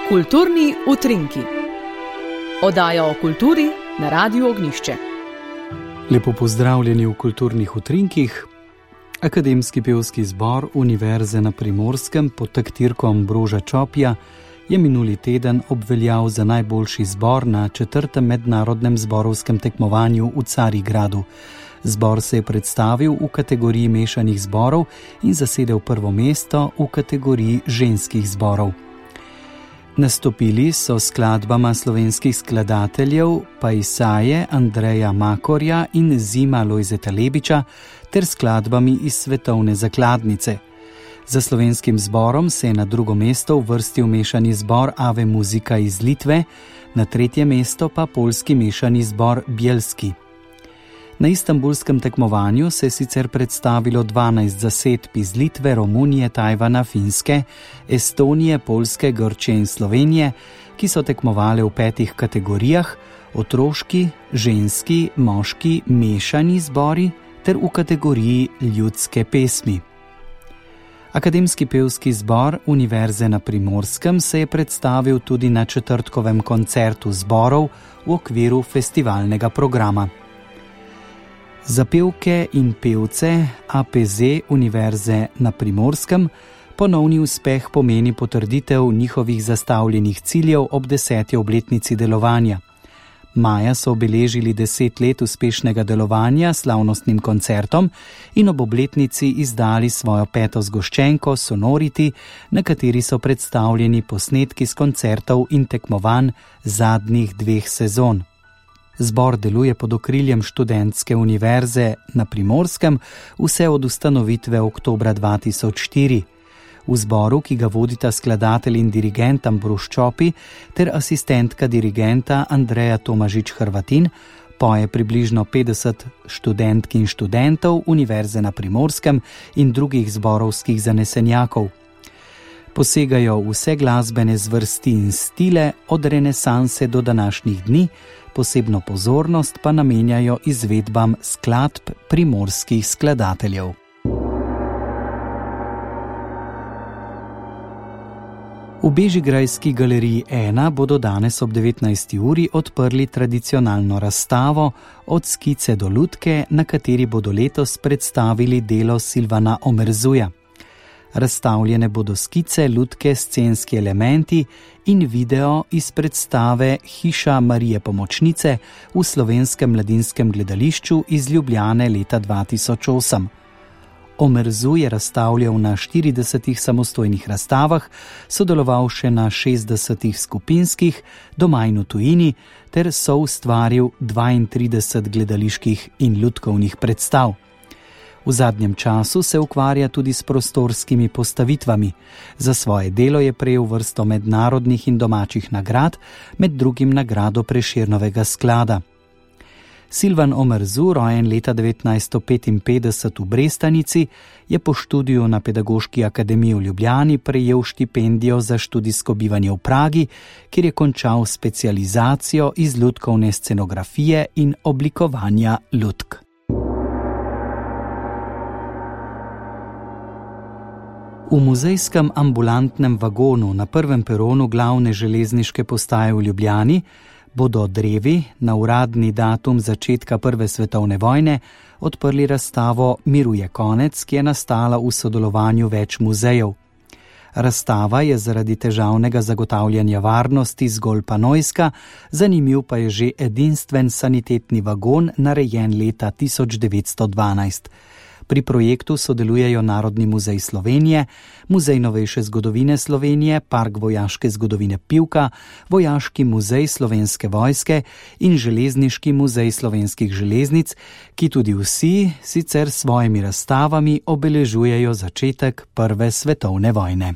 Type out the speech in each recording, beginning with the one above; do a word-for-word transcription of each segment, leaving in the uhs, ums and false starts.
Kulturni utrinki. Oddaja o kulturi na Radiu Ognjišče. Lepo pozdravljeni v Kulturnih utrinkih. Akademski pevski zbor Univerze na Primorskem pod taktirko Ambroža Čopija je minuli teden obveljal za najboljši zbor na četrtem mednarodnem zborovskem tekmovanju v Carigradu. Zbor se je predstavil v kategoriji mešanih zborov in zasedel prvo mesto v kategoriji ženskih zborov. Nastopili so skladbama slovenskih skladateljev Paisaje Andreja Makorja in Zima Lojzeta Lebiča ter skladbami iz svetovne zakladnice. Za slovenskim zborom se je na drugo mesto uvrstil mešani zbor Ave Muzika iz Litve, na tretje mesto pa poljski mešani zbor Bielski. Na istanbulskem tekmovanju se je sicer predstavilo dvanajst zasedb iz Litve, Romunije, Tajvana, Finske, Estonije, Poljske, Grčije in Slovenije, ki so tekmovale v petih kategorijah: otroški, ženski, moški, mešani zbori ter v kategoriji ljudske pesmi. Akademski pevski zbor Univerze na Primorskem se je predstavil tudi na četrtkovem koncertu zborov v okviru festivalnega programa. Za pevke in pevce A P Z Univerze na Primorskem ponovni uspeh pomeni potrditev njihovih zastavljenih ciljev ob deseti obletnici delovanja. Maja so obeležili deset let uspešnega delovanja s slavnostnim koncertom in ob obletnici izdali svojo peto zgoščenko Sonority, na kateri so predstavljeni posnetki s koncertov in tekmovanj zadnjih dveh sezon. Zbor deluje pod okriljem Študentske univerze na Primorskem vse od ustanovitve oktobra dva tisoč štiri. V zboru, ki ga vodita skladatelj in dirigent Ambrož Čopi ter asistentka dirigenta Andreja Tomažič-Hrvatin, poje približno petdeset študentk in študentov Univerze na Primorskem in drugih zborovskih zanesenjakov. Posegajo vse glasbene zvrsti in stile od renesanse do današnjih dni, posebno pozornost pa namenjajo izvedbam skladb primorskih skladateljev. V Bežigrajski galeriji ena bodo danes ob devetnajsti uri odprli tradicionalno razstavo Od skice do lutke, na kateri bodo letos predstavili delo Silvana Omerzuja. Razstavljene bodo skice, lutke, scenski elementi in video iz predstave Hiša Marije Pomočnice v Slovenskem mladinskem gledališču iz Ljubljane leta dva tisoč osem. Omerzu je razstavljal na štiridesetih samostojnih razstavah, sodeloval še na šestdesetih skupinskih, doma in v tujini, ter soustvaril dvaintrideset gledaliških in lutkovnih predstav. V zadnjem času se ukvarja tudi s prostorskimi postavitvami. Za svoje delo je prejel vrsto mednarodnih in domačih nagrad, med drugim nagrado Prešernovega sklada. Silvan Omerzu, rojen leta devetnajststo petinpetdeset v Brestanici, je po študiju na Pedagoški akademiji v Ljubljani prejel štipendijo za študijsko bivanje v Pragi, kjer je končal specializacijo iz lutkovne scenografije in oblikovanja lutk. V muzejskem ambulantnem vagonu na prvem peronu glavne železniške postaje v Ljubljani bodo drevi na uradni datum začetka prve svetovne vojne odprli razstavo Miru je konec, ki je nastala v sodelovanju več muzejev. Razstava je zaradi težavnega zagotavljanja varnosti zgolj panojska, zanimiv pa je že edinstven sanitetni vagon, narejen leta tisoč devetsto dvanajst. Pri projektu sodelujejo Narodni muzej Slovenije, Muzej novejše zgodovine Slovenije, Park vojaške zgodovine Pivka, Vojaški muzej Slovenske vojske in Železniški muzej slovenskih železnic, ki tudi vsi sicer s svojimi razstavami obeležujejo začetek prve svetovne vojne.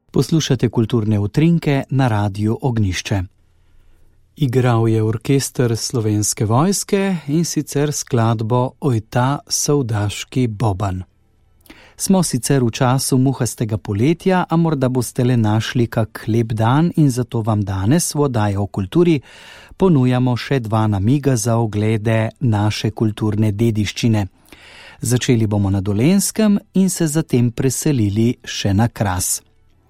Poslušate kulturne utrinke na Radiu Ognjišče. Igral je orkester Slovenske vojske in sicer skladbo Oj ta sovdaški boban. Smo sicer v času muhastega poletja, a morda boste le našli kak lep dan in zato vam danes v oddaji o kulturi ponujamo še dva namiga za oglede naše kulturne dediščine. Začeli bomo na Dolenjskem in se zatem preselili še na Kras.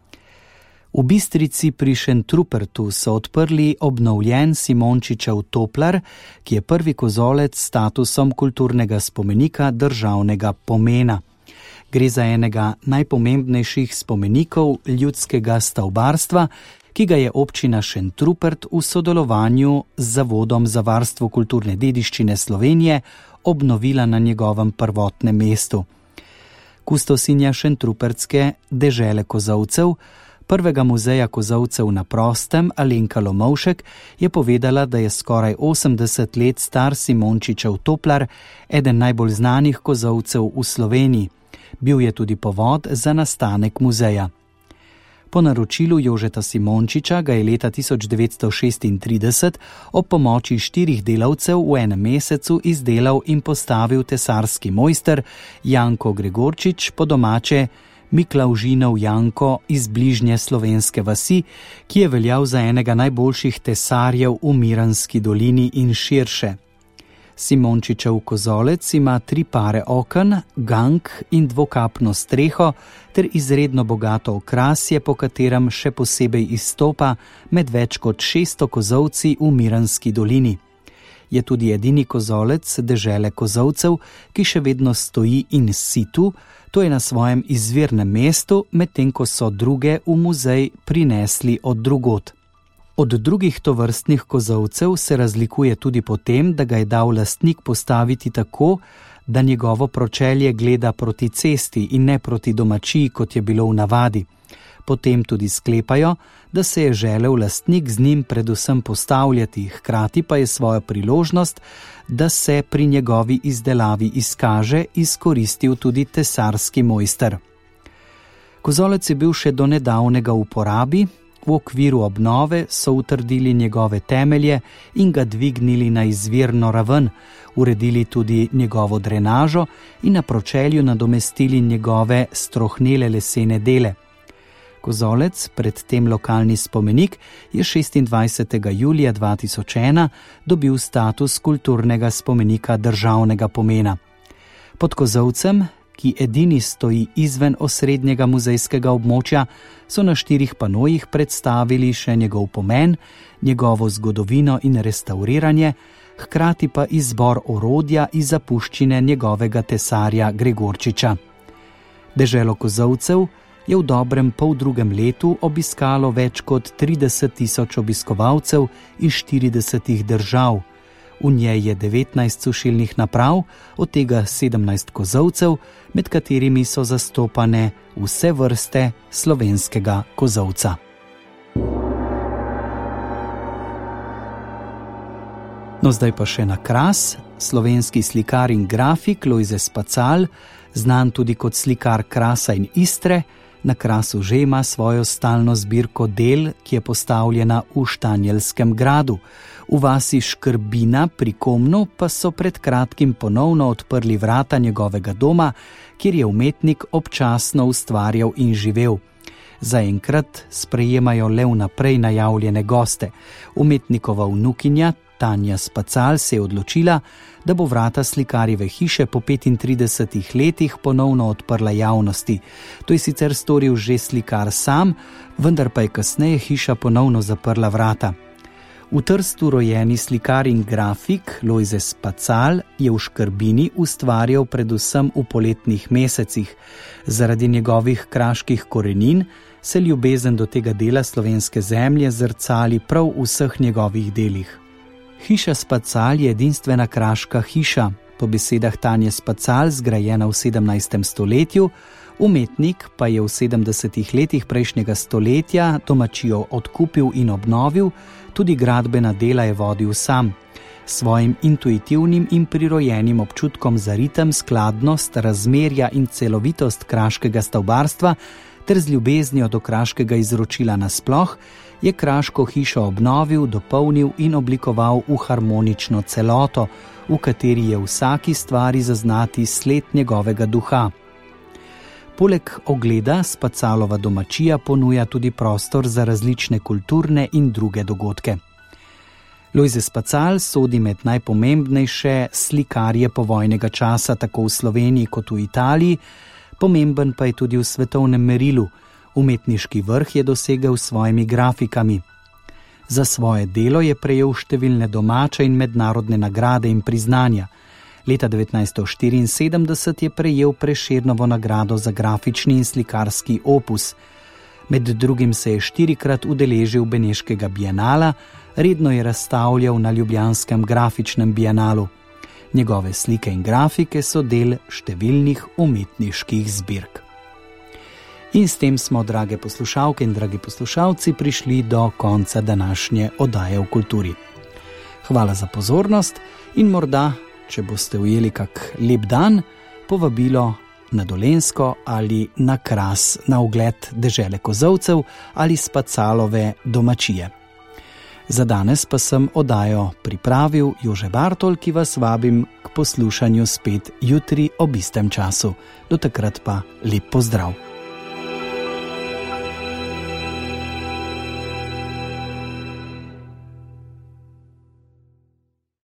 V Bistrici pri Šentrupertu so odprli obnovljen Simončičev toplar, ki je prvi kozolec s statusom kulturnega spomenika državnega pomena. Gre za enega najpomembnejših spomenikov ljudskega stavbarstva, ki ga je občina Šentrupert v sodelovanju z Zavodom za varstvo kulturne dediščine Slovenije obnovila na njegovem prvotnem mestu. Kustosinja Šentrupertske dežele kozolcev, prvega muzeja kozolcev na prostem, Alenka Lomovšek, je povedala, da je skoraj osemdeset let star Simončičev toplar eden najbolj znanih kozolcev v Sloveniji. Bil je tudi povod za nastanek muzeja. Po naročilu Jožeta Simončiča ga je leta tisoč devetsto šestintrideset ob pomoči štirih delavcev v enem mesecu izdelal in postavil tesarski mojster Janko Gregorčič, po domače Miklavžinov Janko iz bližnje slovenske vasi, ki je veljal za enega najboljših tesarjev v Miranski dolini in širše. Simončičev kozolec ima tri pare oken, gank in dvokapno streho ter izredno bogato okrasje, po katerem še posebej izstopa med več kot šeststo kozolci v Miranski dolini. Je tudi edini kozolec dežele kozolcev, ki še vedno stoji in situ, to je na svojem izvirnem mestu, medtem ko so druge v muzej prinesli od drugod. Od drugih tovrstnih kozolcev se razlikuje tudi po tem, da ga je dal lastnik postaviti tako, da njegovo pročelje gleda proti cesti in ne proti domačiji, kot je bilo v navadi. Potem tudi sklepajo, da se je želel lastnik z njim predvsem postavljati, hkrati pa je svojo priložnost, da se pri njegovi izdelavi izkaže, izkoristil tudi tesarski mojster. Kozolec je bil še do nedavnega v uporabi. V okviru obnove so utrdili njegove temelje in ga dvignili na izvirno raven, uredili tudi njegovo drenažo in na pročelju nadomestili njegove strohnele lesene dele. Kozolec, predtem lokalni spomenik, je šestindvajsetega julija dva tisoč ena dobil status kulturnega spomenika državnega pomena. Pod kozolcem, ki edini stoji izven osrednjega muzejskega območja, so na štirih panojih predstavili še njegov pomen, njegovo zgodovino in restavriranje, hkrati pa izbor orodja iz zapuščine njegovega tesarja Gregorčiča. Deželo kozolcev je v dobrem poldrugem letu obiskalo več kot trideset tisoč obiskovalcev iz štiridesetih držav. V njej je devetnajst sušilnih naprav, od tega sedemnajst kozolcev, med katerimi so zastopane vse vrste slovenskega kozolca. No, zdaj pa še na Kras. Slovenski slikar in grafik Lojze Spacal, znan tudi kot slikar Krasa in Istre, na Krasu že ima svojo stalno zbirko del, ki je postavljena v Štanjelskem gradu. V vasi Škrbina pri Komnu pa so pred kratkim ponovno odprli vrata njegovega doma, kjer je umetnik občasno ustvarjal in živel. Zaenkrat sprejemajo le vnaprej najavljene goste. Umetnikova vnukinja Tanja Spacal se je odločila, da bo vrata slikarjeve hiše po petintridesetih letih ponovno odprla javnosti. To je sicer storil že slikar sam, vendar pa je kasneje hiša ponovno zaprla vrata. V Trstu rojeni slikar in grafik Lojze Spacal je v Škrbini ustvarjal predvsem v poletnih mesecih. Zaradi njegovih kraških korenin se ljubezen do tega dela slovenske zemlje zrcali prav v vseh njegovih delih. Hiša Spacal je edinstvena kraška hiša, po besedah Tanje Spacal zgrajena v sedemnajstem stoletju, umetnik pa je v sedemdesetih letih prejšnjega stoletja domačijo odkupil in obnovil, tudi gradbena dela je vodil sam. svojim intuitivnim in prirojenim občutkom za ritem, skladnost, razmerja in celovitost kraškega stavbarstva ter z ljubeznijo do kraškega izročila nasploh, je kraško hišo obnovil, dopolnil in oblikoval v harmonično celoto, v kateri je v vsaki stvari zaznati sled njegovega duha. Poleg ogleda Spacalova domačija ponuja tudi prostor za različne kulturne in druge dogodke. Lojze Spacal sodi med najpomembnejše slikarje povojnega časa tako v Sloveniji kot v Italiji, pomemben pa je tudi v svetovnem merilu. Umetniški vrh je dosegel s svojimi grafikami. Za svoje delo je prejel številne domače in mednarodne nagrade in priznanja. Leta devetnajststo štiriinsedemdeset je prejel Prešernovo nagrado za grafični in slikarski opus. Med drugim se je štirikrat udeležil Beneškega bienala, redno je razstavljal na ljubljanskem grafičnem bienalu. Njegove slike in grafike so del številnih umetniških zbirk. In s tem smo, drage poslušalke in dragi poslušalci, prišli do konca današnje oddaje v kulturi. Hvala za pozornost in morda, če boste ujeli kak lep dan, povabilo na Dolenjsko ali na Kras na ogled dežele Kozolcev ali Spacalove domačije. Za danes pa sem oddajo pripravil Jože Bartol, ki vas vabim k poslušanju spet jutri ob istem času. Do takrat pa lep pozdrav.